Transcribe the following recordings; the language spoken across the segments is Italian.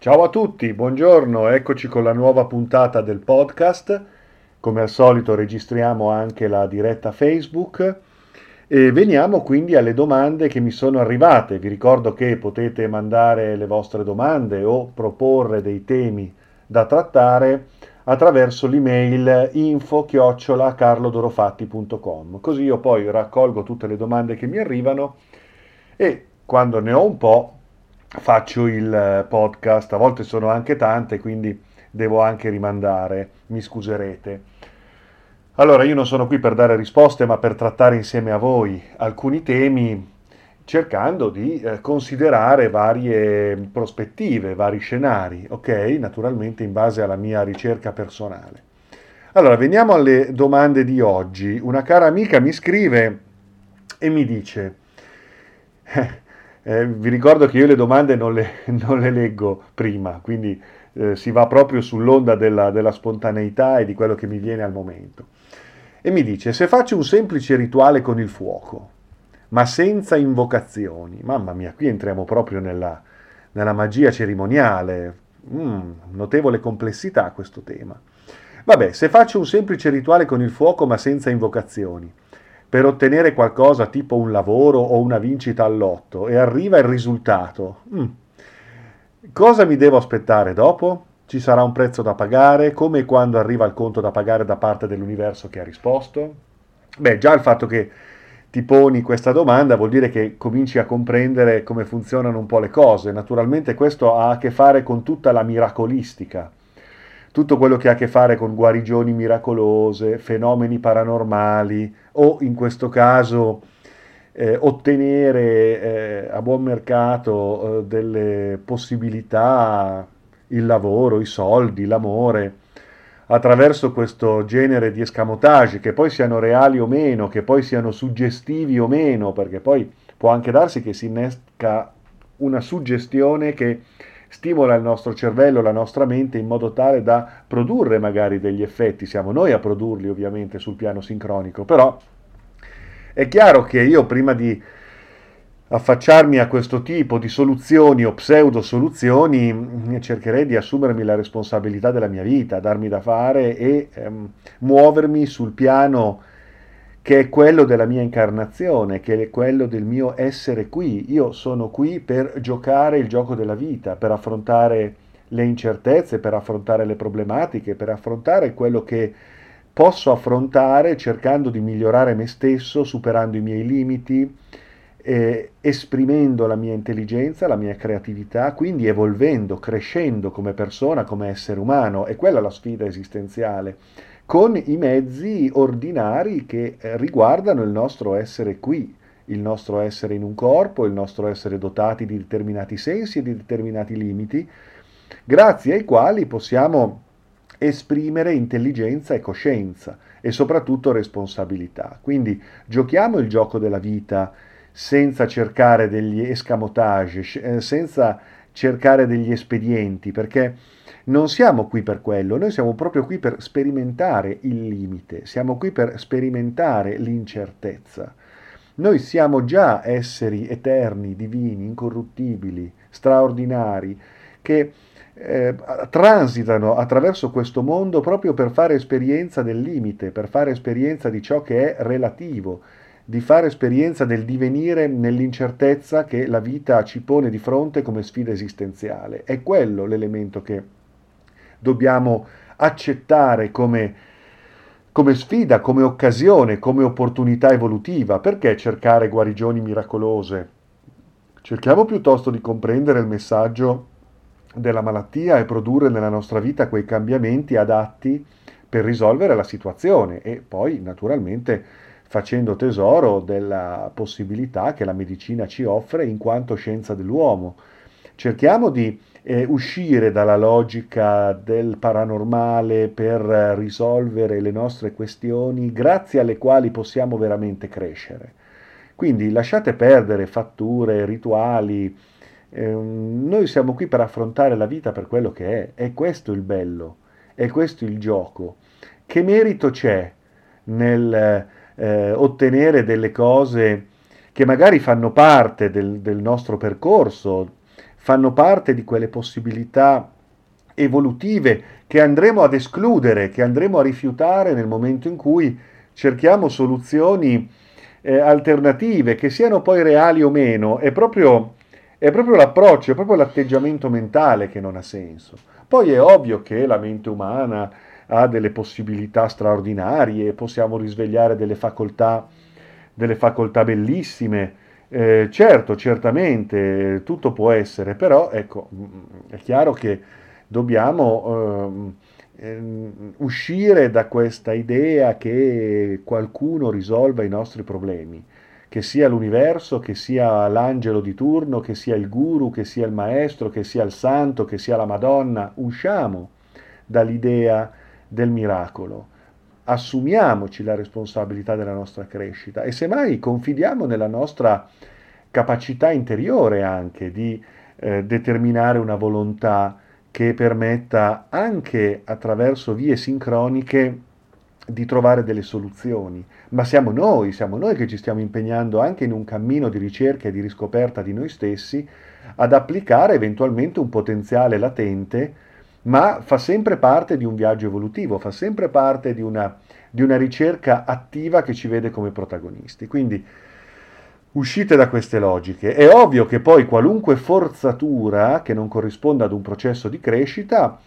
Ciao a tutti, buongiorno, eccoci con la nuova puntata del podcast. Come al solito registriamo anche la diretta Facebook e veniamo quindi alle domande che mi sono arrivate. Vi ricordo che potete mandare le vostre domande o proporre dei temi da trattare attraverso l'email info@carlodorofatti.com. Così io poi raccolgo tutte le domande che mi arrivano e quando ne ho un po' faccio il podcast. A volte sono anche tante, quindi devo anche rimandare, mi scuserete. Allora, io non sono qui per dare risposte, ma per trattare insieme a voi alcuni temi, cercando di considerare varie prospettive, vari scenari, ok? Naturalmente in base alla mia ricerca personale. Allora, veniamo alle domande di oggi. Una cara amica mi scrive e mi dice, vi ricordo che io le domande non le leggo prima, quindi si va proprio sull'onda della spontaneità e di quello che mi viene al momento. E mi dice, se faccio un semplice rituale con il fuoco, ma senza invocazioni, mamma mia, qui entriamo proprio nella magia cerimoniale. Notevole complessità questo tema. Vabbè, se faccio un semplice rituale con il fuoco ma senza invocazioni, per ottenere qualcosa tipo un lavoro o una vincita al lotto e arriva il risultato, cosa mi devo aspettare dopo? Ci sarà un prezzo da pagare, come quando arriva il conto da pagare da parte dell'universo che ha risposto? Beh, già il fatto che ti poni questa domanda vuol dire che cominci a comprendere come funzionano un po' le cose. Naturalmente questo ha a che fare con tutta la miracolistica, tutto quello che ha a che fare con guarigioni miracolose, fenomeni paranormali o in questo caso ottenere a buon mercato delle possibilità, il lavoro, i soldi, l'amore, attraverso questo genere di escamotage, che poi siano reali o meno, che poi siano suggestivi o meno, perché poi può anche darsi che si innesca una suggestione che stimola il nostro cervello, la nostra mente in modo tale da produrre magari degli effetti, siamo noi a produrli ovviamente sul piano sincronico, però è chiaro che io prima di affacciarmi a questo tipo di soluzioni o pseudo soluzioni, cercherei di assumermi la responsabilità della mia vita, darmi da fare e muovermi sul piano che è quello della mia incarnazione, che è quello del mio essere qui. Io sono qui per giocare il gioco della vita, per affrontare le incertezze, per affrontare le problematiche, per affrontare quello che posso affrontare cercando di migliorare me stesso, superando i miei limiti, esprimendo la mia intelligenza, la mia creatività, quindi evolvendo, crescendo come persona, come essere umano. E quella è la sfida esistenziale, con i mezzi ordinari che riguardano il nostro essere qui, il nostro essere in un corpo, il nostro essere dotati di determinati sensi e di determinati limiti, grazie ai quali possiamo esprimere intelligenza e coscienza e soprattutto responsabilità. Quindi giochiamo il gioco della vita senza cercare degli escamotage, senza cercare degli espedienti, perché non siamo qui per quello, noi siamo proprio qui per sperimentare il limite, siamo qui per sperimentare l'incertezza. Noi siamo già esseri eterni, divini, incorruttibili, straordinari, che transitano attraverso questo mondo proprio per fare esperienza del limite, per fare esperienza di ciò che è relativo, di fare esperienza del divenire nell'incertezza che la vita ci pone di fronte come sfida esistenziale. È quello l'elemento che dobbiamo accettare come sfida, come occasione, come opportunità evolutiva. Perché cercare guarigioni miracolose? Cerchiamo piuttosto di comprendere il messaggio della malattia e produrre nella nostra vita quei cambiamenti adatti per risolvere la situazione e poi naturalmente facendo tesoro della possibilità che la medicina ci offre in quanto scienza dell'uomo. Cerchiamo di uscire dalla logica del paranormale per risolvere le nostre questioni grazie alle quali possiamo veramente crescere. Quindi lasciate perdere fatture, rituali, noi siamo qui per affrontare la vita per quello che è questo il bello, è questo il gioco. Che merito c'è nel ottenere delle cose che magari fanno parte del nostro percorso, fanno parte di quelle possibilità evolutive che andremo ad escludere, che andremo a rifiutare nel momento in cui cerchiamo soluzioni alternative, che siano poi reali o meno, è proprio l'approccio, è proprio l'atteggiamento mentale che non ha senso. Poi è ovvio che la mente umana ha delle possibilità straordinarie, possiamo risvegliare delle facoltà bellissime. Certo, certamente, tutto può essere, però ecco, è chiaro che dobbiamo uscire da questa idea che qualcuno risolva i nostri problemi, che sia l'universo, che sia l'angelo di turno, che sia il guru, che sia il maestro, che sia il santo, che sia la Madonna. Usciamo dall'idea del miracolo, assumiamoci la responsabilità della nostra crescita e semmai confidiamo nella nostra capacità interiore anche di determinare una volontà che permetta anche attraverso vie sincroniche di trovare delle soluzioni. Ma siamo noi che ci stiamo impegnando anche in un cammino di ricerca e di riscoperta di noi stessi ad applicare eventualmente un potenziale latente, ma fa sempre parte di un viaggio evolutivo, fa sempre parte di una ricerca attiva che ci vede come protagonisti. Quindi uscite da queste logiche. È ovvio che poi qualunque forzatura che non corrisponda ad un processo di crescita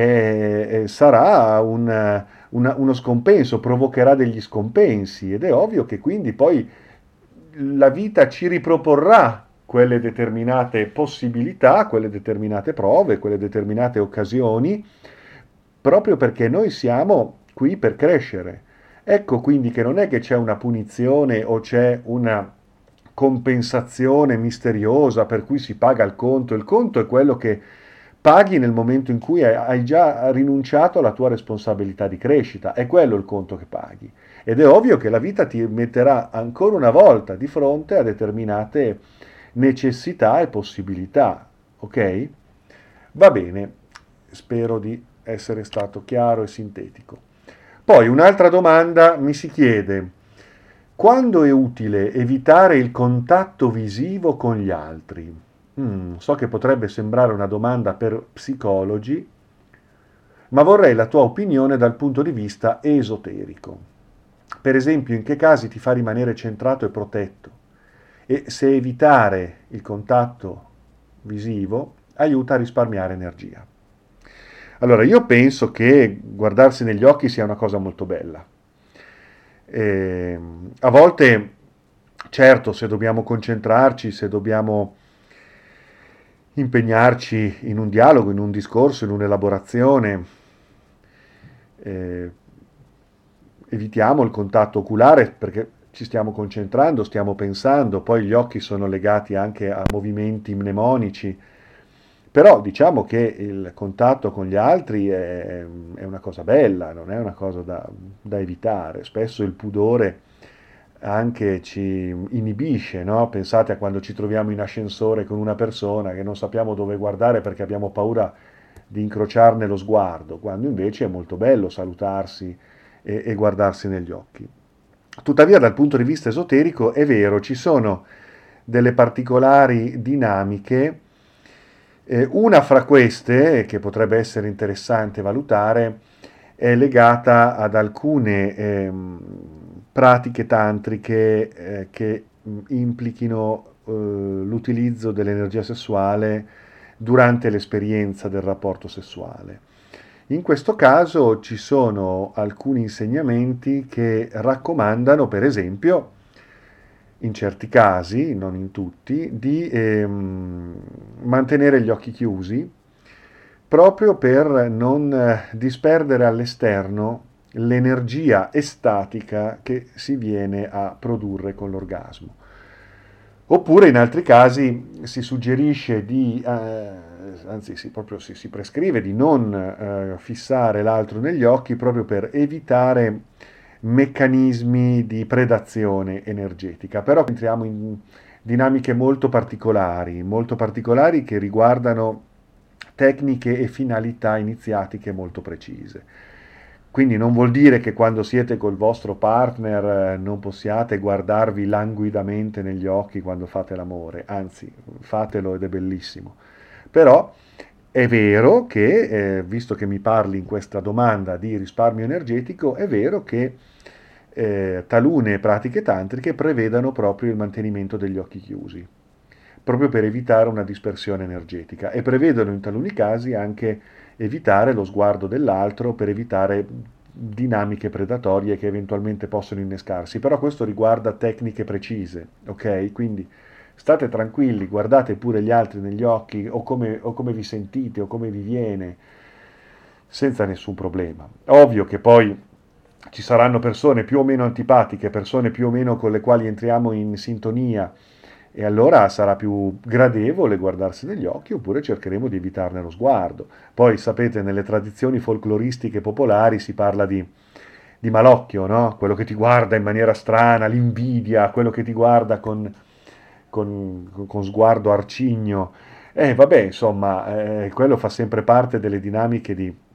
sarà uno scompenso, provocherà degli scompensi ed è ovvio che quindi poi la vita ci riproporrà quelle determinate possibilità, quelle determinate prove, quelle determinate occasioni, proprio perché noi siamo qui per crescere. Ecco quindi che non è che c'è una punizione o c'è una compensazione misteriosa per cui si paga il conto è quello che paghi nel momento in cui hai già rinunciato alla tua responsabilità di crescita, è quello il conto che paghi. Ed è ovvio che la vita ti metterà ancora una volta di fronte a determinate necessità e possibilità, ok? Va bene, spero di essere stato chiaro e sintetico. Poi un'altra domanda mi si chiede: quando è utile evitare il contatto visivo con gli altri? So che potrebbe sembrare una domanda per psicologi, ma vorrei la tua opinione dal punto di vista esoterico. Per esempio, in che casi ti fa rimanere centrato e protetto? E se evitare il contatto visivo aiuta a risparmiare energia. Allora, io penso che guardarsi negli occhi sia una cosa molto bella. A volte, certo, se dobbiamo concentrarci, se dobbiamo impegnarci in un dialogo, in un discorso, in un'elaborazione, eh, evitiamo il contatto oculare perché ci stiamo concentrando, stiamo pensando, poi gli occhi sono legati anche a movimenti mnemonici, però diciamo che il contatto con gli altri è una cosa bella, non è una cosa da evitare. Spesso il pudore anche ci inibisce, no? Pensate a quando ci troviamo in ascensore con una persona che non sappiamo dove guardare perché abbiamo paura di incrociarne lo sguardo, quando invece è molto bello salutarsi e guardarsi negli occhi. Tuttavia, dal punto di vista esoterico, è vero, ci sono delle particolari dinamiche. Una fra queste, che potrebbe essere interessante valutare, è legata ad alcune pratiche tantriche che implichino l'utilizzo dell'energia sessuale durante l'esperienza del rapporto sessuale. In questo caso ci sono alcuni insegnamenti che raccomandano, per esempio, in certi casi, non in tutti, di mantenere gli occhi chiusi proprio per non disperdere all'esterno l'energia estatica che si viene a produrre con l'orgasmo. Oppure in altri casi si suggerisce anzi proprio si prescrive di non fissare l'altro negli occhi proprio per evitare meccanismi di predazione energetica. Però entriamo in dinamiche molto particolari che riguardano tecniche e finalità iniziatiche molto precise. Quindi non vuol dire che quando siete col vostro partner non possiate guardarvi languidamente negli occhi quando fate l'amore, anzi fatelo ed è bellissimo. Però è vero che, visto che mi parli in questa domanda di risparmio energetico, è vero che talune pratiche tantriche prevedano proprio il mantenimento degli occhi chiusi, proprio per evitare una dispersione energetica, e prevedono in taluni casi anche evitare lo sguardo dell'altro per evitare dinamiche predatorie che eventualmente possono innescarsi. Però questo riguarda tecniche precise, ok? Quindi state tranquilli, guardate pure gli altri negli occhi o come vi sentite o come vi viene, senza nessun problema. Ovvio che poi ci saranno persone più o meno antipatiche, persone più o meno con le quali entriamo in sintonia, e allora sarà più gradevole guardarsi negli occhi, oppure cercheremo di evitarne lo sguardo. Poi sapete, nelle tradizioni folcloristiche popolari si parla di malocchio, no? Quello che ti guarda in maniera strana, l'invidia, quello che ti guarda con sguardo arcigno. Vabbè, insomma, quello fa sempre parte delle dinamiche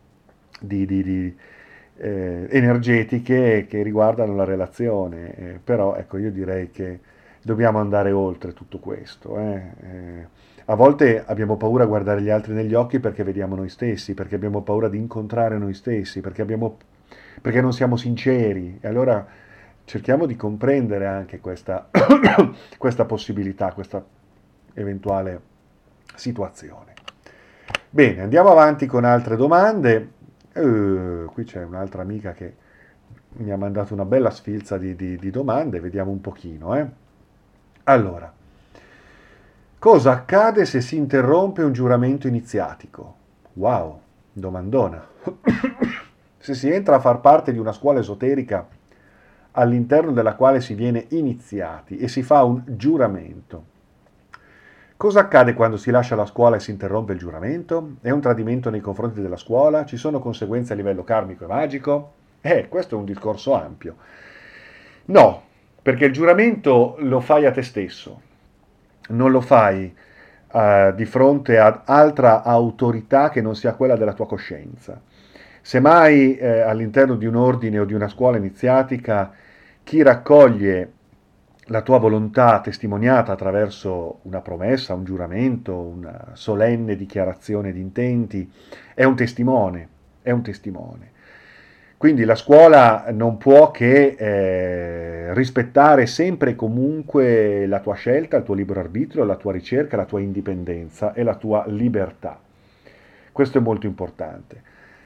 energetiche che riguardano la relazione. Però ecco, io direi che dobbiamo andare oltre tutto questo. A volte abbiamo paura a guardare gli altri negli occhi perché vediamo noi stessi, perché abbiamo paura di incontrare noi stessi, perché non siamo sinceri. E allora cerchiamo di comprendere anche questa, questa possibilità, questa eventuale situazione. Bene, andiamo avanti con altre domande. Qui c'è un'altra amica che mi ha mandato una bella sfilza di domande, vediamo un pochino. Allora, cosa accade se si interrompe un giuramento iniziatico? Wow, domandona. Se si entra a far parte di una scuola esoterica all'interno della quale si viene iniziati e si fa un giuramento, cosa accade quando si lascia la scuola e si interrompe il giuramento? È un tradimento nei confronti della scuola? Ci sono conseguenze a livello karmico e magico? Questo è un discorso ampio. No, perché il giuramento lo fai a te stesso, non lo fai di fronte ad altra autorità che non sia quella della tua coscienza. Semmai all'interno di un ordine o di una scuola iniziatica, chi raccoglie la tua volontà testimoniata attraverso una promessa, un giuramento, una solenne dichiarazione di intenti, è un testimone, è un testimone. Quindi la scuola non può che rispettare sempre e comunque la tua scelta, il tuo libero arbitrio, la tua ricerca, la tua indipendenza e la tua libertà. Questo è molto importante.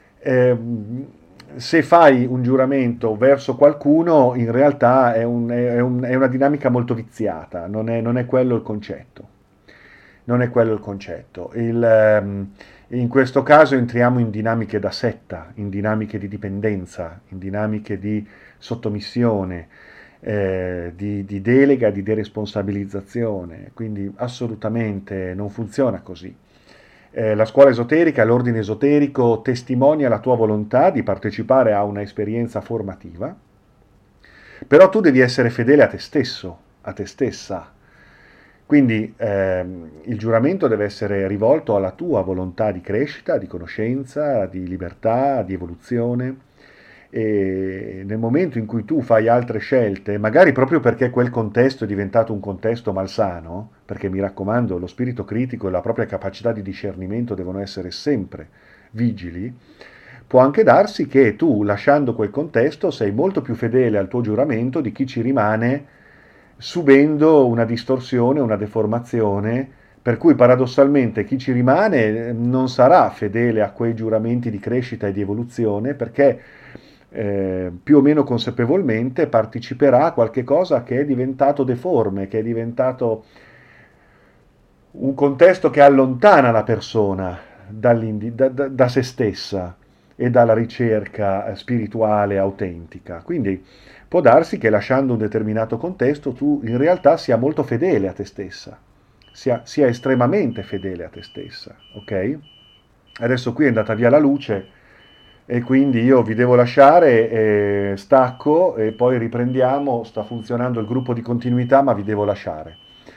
Se fai un giuramento verso qualcuno, in realtà è una dinamica molto viziata, non è quello il concetto. Non è quello il concetto. In questo caso entriamo in dinamiche da setta, in dinamiche di dipendenza, in dinamiche di sottomissione, di delega, di deresponsabilizzazione. Quindi assolutamente non funziona così. La scuola esoterica, l'ordine esoterico testimonia la tua volontà di partecipare a una esperienza formativa, però tu devi essere fedele a te stesso, a te stessa. Quindi il giuramento deve essere rivolto alla tua volontà di crescita, di conoscenza, di libertà, di evoluzione. E nel momento in cui tu fai altre scelte, magari proprio perché quel contesto è diventato un contesto malsano, perché mi raccomando, lo spirito critico e la propria capacità di discernimento devono essere sempre vigili, può anche darsi che tu, lasciando quel contesto, sei molto più fedele al tuo giuramento di chi ci rimane subendo una distorsione, una deformazione, per cui paradossalmente chi ci rimane non sarà fedele a quei giuramenti di crescita e di evoluzione, perché più o meno consapevolmente parteciperà a qualche cosa che è diventato deforme, che è diventato un contesto che allontana la persona da se stessa e dalla ricerca spirituale autentica. Quindi può darsi che lasciando un determinato contesto tu in realtà sia molto fedele a te stessa, sia estremamente fedele a te stessa, ok? Adesso qui è andata via la luce e quindi io vi devo lasciare, stacco e poi riprendiamo, sta funzionando il gruppo di continuità ma vi devo lasciare.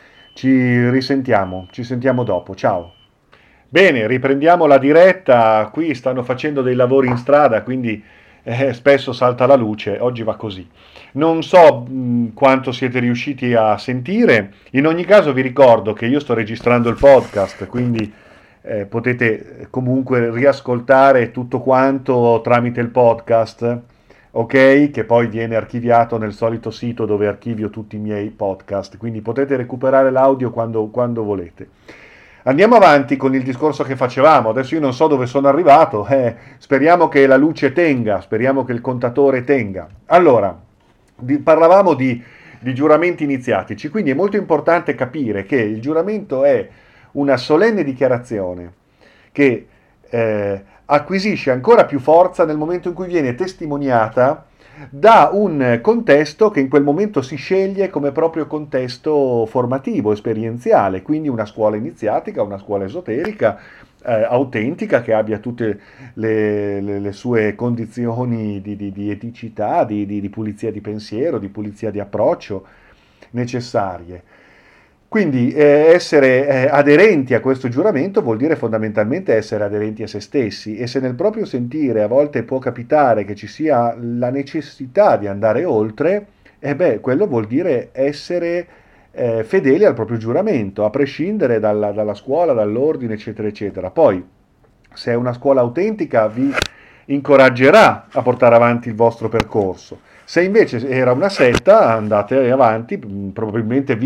Ci sentiamo dopo, ciao. Bene, riprendiamo la diretta, qui stanno facendo dei lavori in strada, quindi spesso salta la luce, oggi va così. Non so quanto siete riusciti a sentire, in ogni caso vi ricordo che io sto registrando il podcast, quindi potete comunque riascoltare tutto quanto tramite il podcast, ok? Che poi viene archiviato nel solito sito dove archivio tutti i miei podcast, quindi potete recuperare l'audio quando volete. Andiamo avanti con il discorso che facevamo. Adesso io non so dove sono arrivato, speriamo che la luce tenga, speriamo che il contatore tenga. Allora, parlavamo di giuramenti iniziatici, quindi è molto importante capire che il giuramento è una solenne dichiarazione che acquisisce ancora più forza nel momento in cui viene testimoniata da un contesto che in quel momento si sceglie come proprio contesto formativo, esperienziale, quindi una scuola iniziatica, una scuola esoterica, autentica, che abbia tutte le sue condizioni di eticità, di pulizia di pensiero, di pulizia di approccio necessarie. Quindi essere aderenti a questo giuramento vuol dire fondamentalmente essere aderenti a se stessi, e se nel proprio sentire a volte può capitare che ci sia la necessità di andare oltre, quello vuol dire essere fedeli al proprio giuramento, a prescindere dalla scuola, dall'ordine, eccetera, eccetera. Poi, se è una scuola autentica, vi incoraggerà a portare avanti il vostro percorso. Se invece era una setta, andate avanti, probabilmente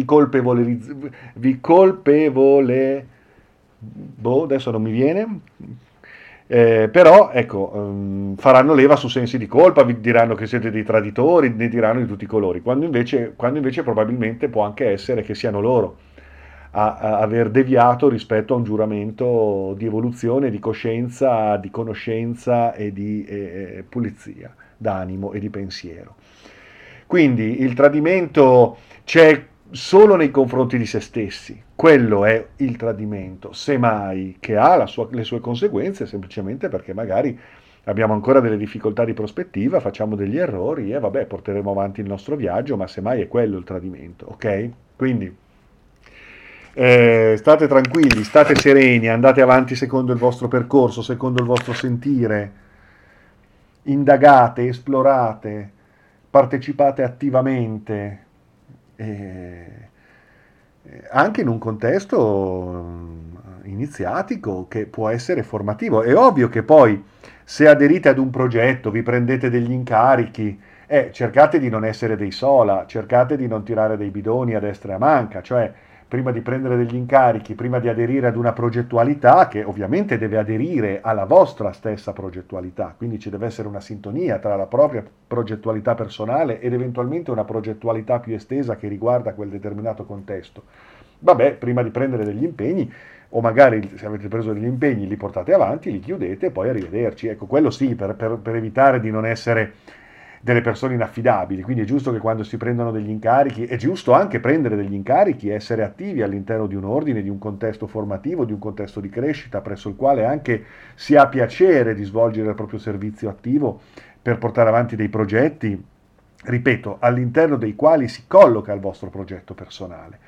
adesso non mi viene, però ecco, faranno leva su sensi di colpa, vi diranno che siete dei traditori, ne diranno di tutti i colori, quando invece probabilmente può anche essere che siano loro a aver deviato rispetto a un giuramento di evoluzione, di coscienza, di conoscenza e di pulizia d'animo e di pensiero. Quindi il tradimento c'è solo nei confronti di se stessi, quello è il tradimento, semmai che ha le sue conseguenze semplicemente perché magari abbiamo ancora delle difficoltà di prospettiva, facciamo degli errori e vabbè, porteremo avanti il nostro viaggio, ma semmai è quello il tradimento, ok? Quindi state tranquilli, state sereni, andate avanti secondo il vostro percorso, secondo il vostro sentire, indagate, esplorate, partecipate attivamente, anche in un contesto iniziatico che può essere formativo. È ovvio che poi se aderite ad un progetto, vi prendete degli incarichi, cercate di non essere dei sola, cercate di non tirare dei bidoni a destra e a manca, cioè prima di prendere degli incarichi, prima di aderire ad una progettualità che ovviamente deve aderire alla vostra stessa progettualità, quindi ci deve essere una sintonia tra la propria progettualità personale ed eventualmente una progettualità più estesa che riguarda quel determinato contesto. Vabbè, prima di prendere degli impegni, o magari se avete preso degli impegni li portate avanti, li chiudete e poi arrivederci. Ecco, quello sì, per evitare di non essere delle persone inaffidabili, quindi è giusto che quando si prendono degli incarichi, è giusto anche prendere degli incarichi, essere attivi all'interno di un ordine, di un contesto formativo, di un contesto di crescita, presso il quale anche si ha piacere di svolgere il proprio servizio attivo per portare avanti dei progetti, ripeto, all'interno dei quali si colloca il vostro progetto personale.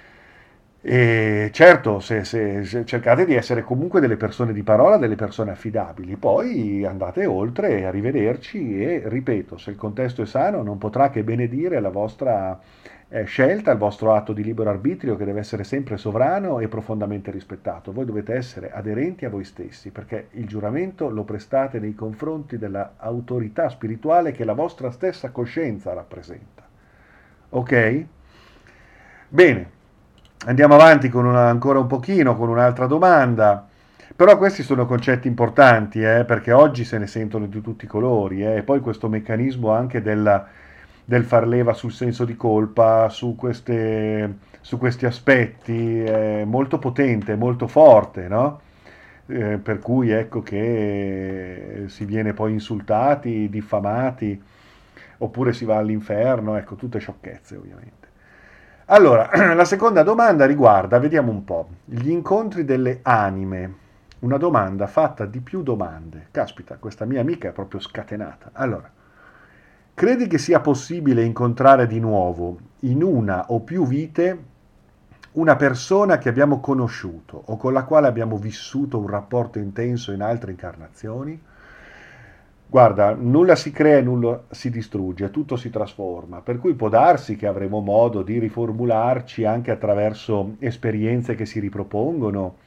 E certo, se cercate di essere comunque delle persone di parola, delle persone affidabili, poi andate oltre, arrivederci e ripeto, se il contesto è sano non potrà che benedire la vostra scelta, il vostro atto di libero arbitrio che deve essere sempre sovrano e profondamente rispettato. Voi dovete essere aderenti a voi stessi perché il giuramento lo prestate nei confronti dell'autorità spirituale che la vostra stessa coscienza rappresenta. Ok? Bene. Andiamo avanti con ancora un pochino, con un'altra domanda. Però questi sono concetti importanti, perché oggi se ne sentono di tutti i colori, e poi questo meccanismo anche del far leva sul senso di colpa, su questi aspetti, è molto potente, molto forte, no? Per cui ecco che si viene poi insultati, diffamati, oppure si va all'inferno, ecco, tutte sciocchezze ovviamente. Allora, la seconda domanda riguarda, vediamo un po', gli incontri delle anime. Una domanda fatta di più domande. Caspita, questa mia amica è proprio scatenata. Allora, credi che sia possibile incontrare di nuovo, in una o più vite, una persona che abbiamo conosciuto o con la quale abbiamo vissuto un rapporto intenso in altre incarnazioni? Guarda, nulla si crea e nulla si distrugge, tutto si trasforma, per cui può darsi che avremo modo di riformularci anche attraverso esperienze che si ripropongono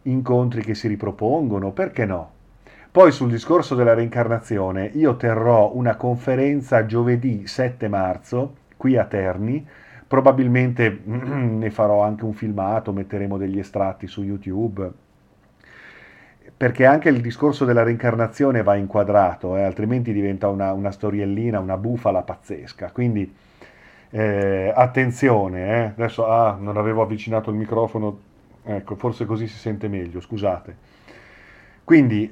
incontri che si ripropongono, perché no? Poi sul discorso della reincarnazione io terrò una conferenza giovedì 7 marzo qui a Terni, probabilmente ne farò anche un filmato, metteremo degli estratti su YouTube, perché anche il discorso della reincarnazione va inquadrato, altrimenti diventa una storiellina, una bufala pazzesca. Quindi attenzione, adesso non avevo avvicinato il microfono, ecco, forse così si sente meglio, scusate. Quindi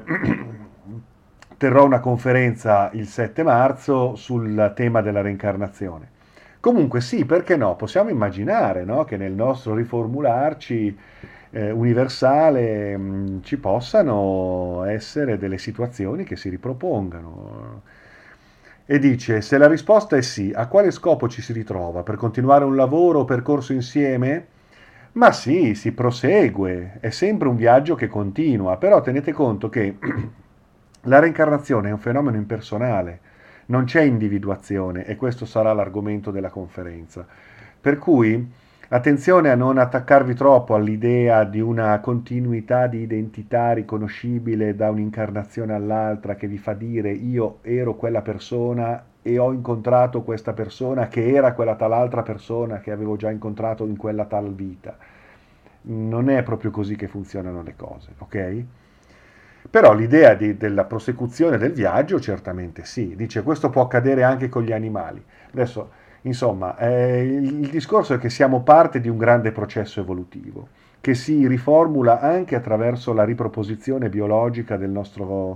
terrò una conferenza il 7 marzo sul tema della reincarnazione. Comunque sì, perché no? Possiamo immaginare, no, che nel nostro riformularci universale ci possano essere delle situazioni che si ripropongano. E dice, se la risposta è sì, a quale scopo ci si ritrova? Per continuare un lavoro o percorso insieme? Ma sì, si prosegue, è sempre un viaggio che continua, però tenete conto che la reincarnazione è un fenomeno impersonale, non c'è individuazione e questo sarà l'argomento della conferenza. Per cui attenzione a non attaccarvi troppo all'idea di una continuità di identità riconoscibile da un'incarnazione all'altra che vi fa dire io ero quella persona e ho incontrato questa persona che era quella tal altra persona che avevo già incontrato in quella tal vita. Non è proprio così che funzionano le cose, ok? Però l'idea della prosecuzione del viaggio certamente sì, dice questo può accadere anche con gli animali. Adesso, insomma, il discorso è che siamo parte di un grande processo evolutivo che si riformula anche attraverso la riproposizione biologica del nostro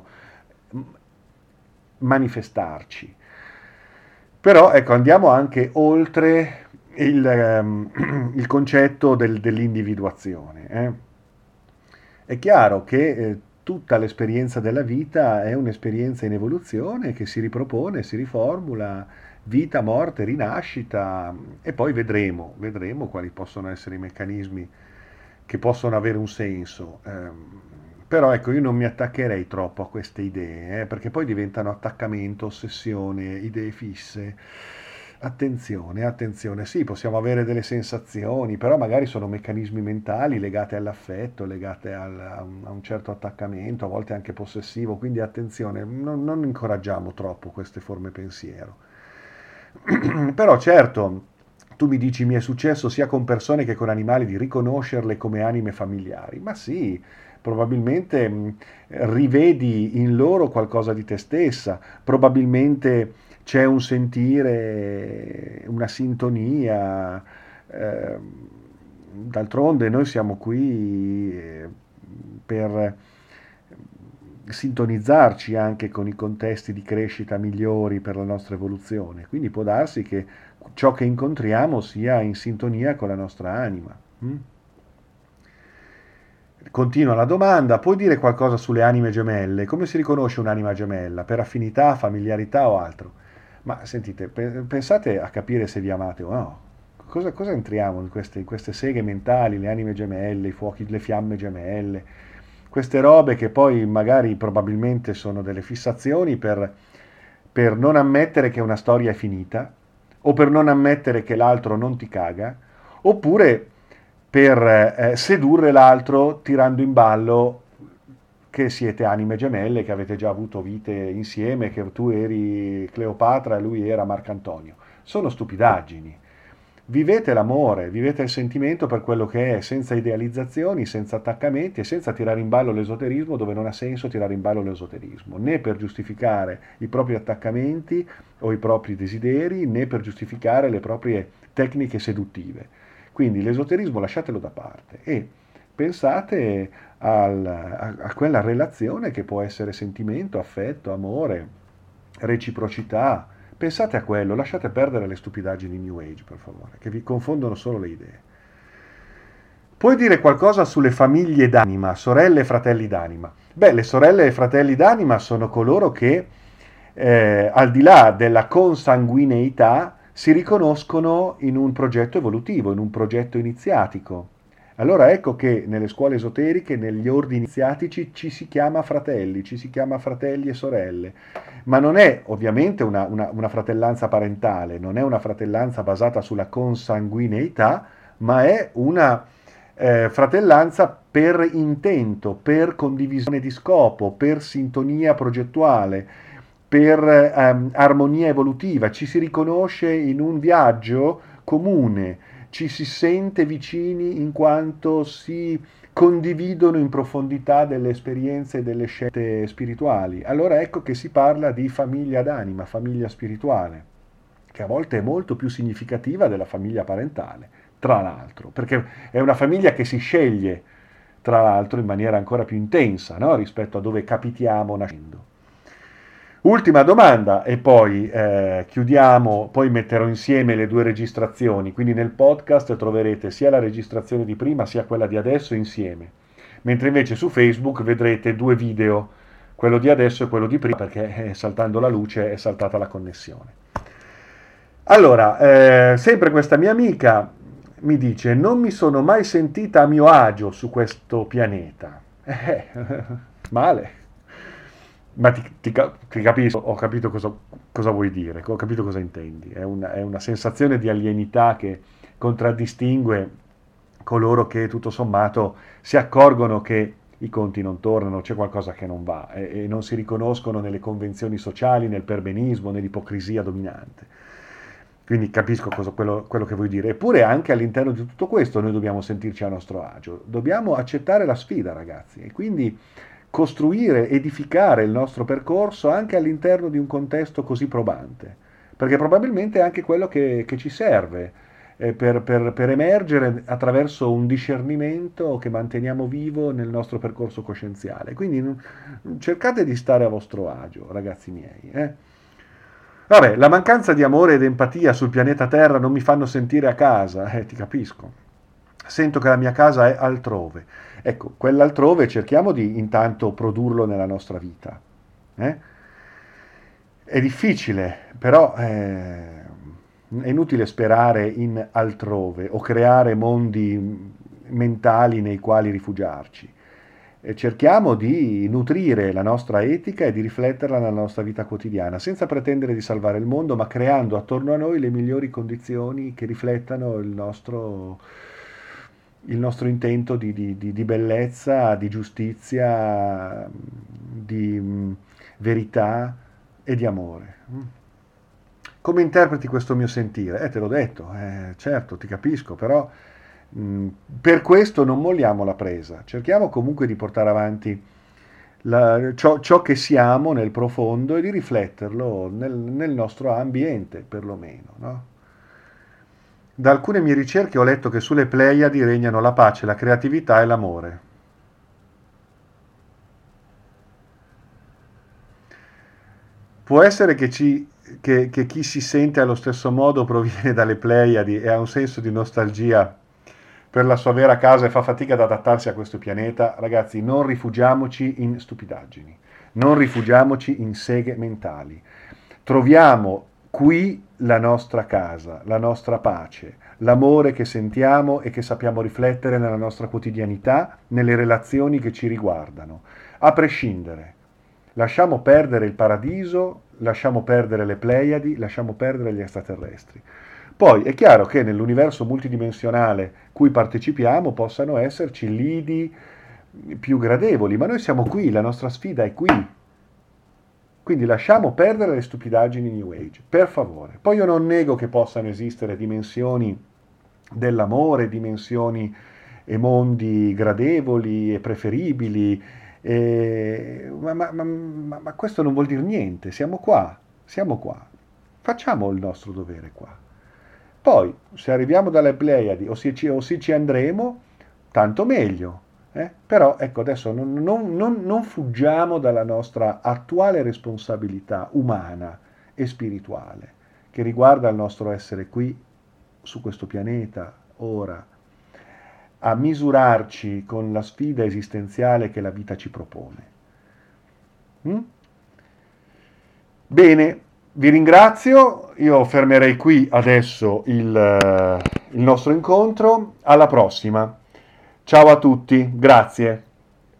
manifestarci. Però ecco, andiamo anche oltre il concetto dell'individuazione. È chiaro che tutta l'esperienza della vita è un'esperienza in evoluzione che si ripropone, si riformula, vita, morte, rinascita e poi vedremo quali possono essere i meccanismi che possono avere un senso. Però ecco, io non mi attaccherei troppo a queste idee, perché poi diventano attaccamento, ossessione, idee fisse. Attenzione, attenzione, sì, possiamo avere delle sensazioni, però magari sono meccanismi mentali legati all'affetto, legati a un certo attaccamento, a volte anche possessivo, quindi attenzione, non incoraggiamo troppo queste forme pensiero. Però certo, tu mi dici mi è successo sia con persone che con animali di riconoscerle come anime familiari, ma sì, probabilmente rivedi in loro qualcosa di te stessa, probabilmente c'è un sentire, una sintonia. D'altronde noi siamo qui per sintonizzarci anche con i contesti di crescita migliori per la nostra evoluzione. Quindi può darsi che ciò che incontriamo sia in sintonia con la nostra anima. Continua la domanda, puoi dire qualcosa sulle anime gemelle? Come si riconosce un'anima gemella? Per affinità, familiarità o altro? Ma sentite, pensate a capire se vi amate o no. Cosa entriamo in queste seghe mentali, le anime gemelle, i fuochi, le fiamme gemelle? Queste robe che poi magari probabilmente sono delle fissazioni per non ammettere che una storia è finita, o per non ammettere che l'altro non ti caga, oppure per sedurre l'altro tirando in ballo che siete anime gemelle, che avete già avuto vite insieme, che tu eri Cleopatra e lui era Marcantonio. Sono stupidaggini. Vivete l'amore, vivete il sentimento per quello che è, senza idealizzazioni, senza attaccamenti e senza tirare in ballo l'esoterismo dove non ha senso tirare in ballo l'esoterismo, né per giustificare i propri attaccamenti o i propri desideri, né per giustificare le proprie tecniche seduttive. Quindi l'esoterismo lasciatelo da parte e pensate a quella relazione che può essere sentimento, affetto, amore, reciprocità. Pensate a quello, lasciate perdere le stupidaggini New Age, per favore, che vi confondono solo le idee. Puoi dire qualcosa sulle famiglie d'anima, sorelle e fratelli d'anima? Beh, le sorelle e i fratelli d'anima sono coloro che, al di là della consanguineità, si riconoscono in un progetto evolutivo, in un progetto iniziatico. Allora ecco che nelle scuole esoteriche, negli ordini iniziatici, ci si chiama fratelli, ci si chiama fratelli e sorelle, ma non è ovviamente una fratellanza parentale, non è una fratellanza basata sulla consanguineità, ma è una fratellanza per intento, per condivisione di scopo, per sintonia progettuale, per armonia evolutiva, ci si riconosce in un viaggio comune, ci si sente vicini in quanto si condividono in profondità delle esperienze e delle scelte spirituali. Allora ecco che si parla di famiglia d'anima, famiglia spirituale, che a volte è molto più significativa della famiglia parentale, tra l'altro, perché è una famiglia che si sceglie, tra l'altro, in maniera ancora più intensa, no? Rispetto a dove capitiamo nascendo. Ultima domanda e poi chiudiamo, poi metterò insieme le due registrazioni, quindi nel podcast troverete sia la registrazione di prima sia quella di adesso insieme, mentre invece su Facebook vedrete due video, quello di adesso e quello di prima, perché saltando la luce è saltata la connessione. Allora, sempre questa mia amica mi dice: non mi sono mai sentita a mio agio su questo pianeta. Male. Ma ti capisco, ho capito cosa vuoi dire, ho capito cosa intendi. È una sensazione di alienità che contraddistingue coloro che tutto sommato si accorgono che i conti non tornano, c'è qualcosa che non va e non si riconoscono nelle convenzioni sociali, nel perbenismo, nell'ipocrisia dominante. Quindi capisco quello che vuoi dire. Eppure anche all'interno di tutto questo noi dobbiamo sentirci a nostro agio, dobbiamo accettare la sfida, ragazzi, e quindi costruire, edificare il nostro percorso anche all'interno di un contesto così probante, perché probabilmente è anche quello che ci serve per emergere attraverso un discernimento che manteniamo vivo nel nostro percorso coscienziale. Quindi cercate di stare a vostro agio, ragazzi miei. Vabbè, la mancanza di amore ed empatia sul pianeta Terra non mi fanno sentire a casa, ti capisco. Sento che la mia casa è altrove. Ecco, quell'altrove cerchiamo di intanto produrlo nella nostra vita. eh? È difficile, però è inutile sperare in altrove o creare mondi mentali nei quali rifugiarci. Cerchiamo di nutrire la nostra etica e di rifletterla nella nostra vita quotidiana, senza pretendere di salvare il mondo, ma creando attorno a noi le migliori condizioni che riflettano il nostro intento di bellezza, di giustizia, di verità e di amore. Come interpreti questo mio sentire? Te l'ho detto, certo, ti capisco, però per questo non molliamo la presa, cerchiamo comunque di portare avanti ciò che siamo nel profondo e di rifletterlo nel nostro ambiente, perlomeno, no? Da alcune mie ricerche ho letto che sulle Pleiadi regnano la pace, la creatività e l'amore. Può essere che chi si sente allo stesso modo proviene dalle Pleiadi e ha un senso di nostalgia per la sua vera casa e fa fatica ad adattarsi a questo pianeta. Ragazzi, non rifugiamoci in stupidaggini, non rifugiamoci in seghe mentali. Troviamo qui la nostra casa, la nostra pace, l'amore che sentiamo e che sappiamo riflettere nella nostra quotidianità, nelle relazioni che ci riguardano, a prescindere. Lasciamo perdere il paradiso, lasciamo perdere le Pleiadi, lasciamo perdere gli extraterrestri. Poi è chiaro che nell'universo multidimensionale cui partecipiamo possano esserci lidi più gradevoli, ma noi siamo qui, la nostra sfida è qui. Quindi lasciamo perdere le stupidaggini New Age, per favore. Poi io non nego che possano esistere dimensioni dell'amore, dimensioni e mondi gradevoli e preferibili, ma questo non vuol dire niente, siamo qua, facciamo il nostro dovere qua. Poi, se arriviamo dalle Pleiadi o se ci andremo, tanto meglio. Però, ecco, adesso non fuggiamo dalla nostra attuale responsabilità umana e spirituale, che riguarda il nostro essere qui, su questo pianeta, ora, a misurarci con la sfida esistenziale che la vita ci propone. Bene, vi ringrazio, io fermerei qui adesso il nostro incontro, alla prossima. Ciao a tutti, grazie.